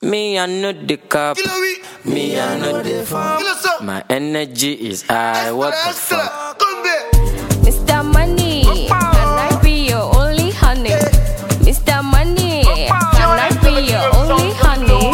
Me, I know the cup. Me, I know the farm. My energy is high. What the fuck? Mr. Money, can I be your only honey? Mr. Money, can I be your only honey?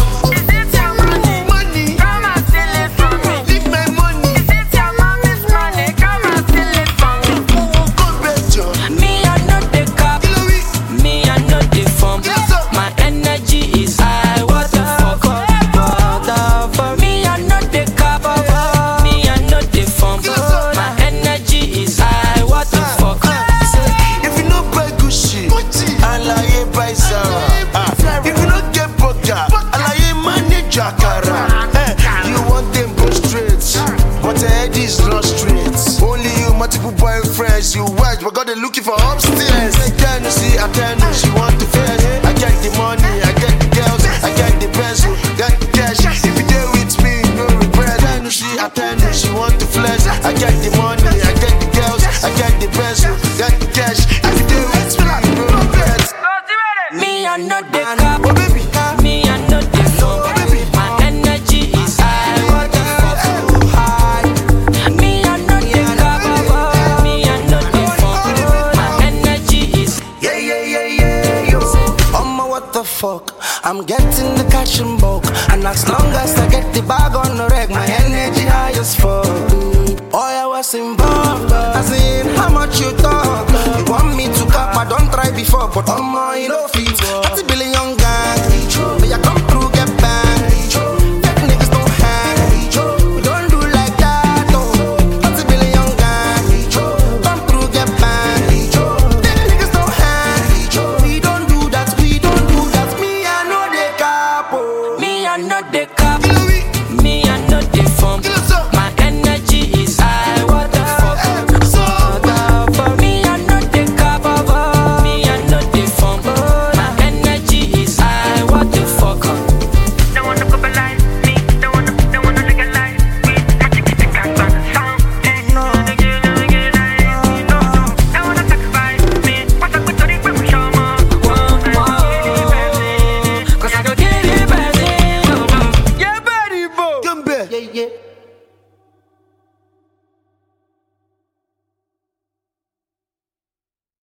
You want them go straight, but the head is not straight. Only you, multiple boyfriends, you watch, but God they looking for upstairs. I can't see, I can't know, she want to fast. I get the money, I get the girls, I get the pencil, got the cash. If you there with me, no regret. I know she want to flex. I get the money, I get the girls, I get the pencil, got the cash. If you there with me, no regret. Me, I know the cup. Oh baby, Me, I know the phone. My energy is high. What the fuck? Me, I know the cup. Me, I know the phone. My energy is yo. What the fuck? I'm getting the cash in bulk, and as long as I get the bag on the reg, my energy high as fuck. Oh, I was involved, as in how much you talk. You want me to cap? I don't try before, but you know fit. 30 billion gang, but you come through get bang. Fake niggas don't hang. We don't do like that, oh. 30 billion gang, come through get bang. Fake niggas don't hang. We don't do that, we don't do that. Me I know the capo. me, I know the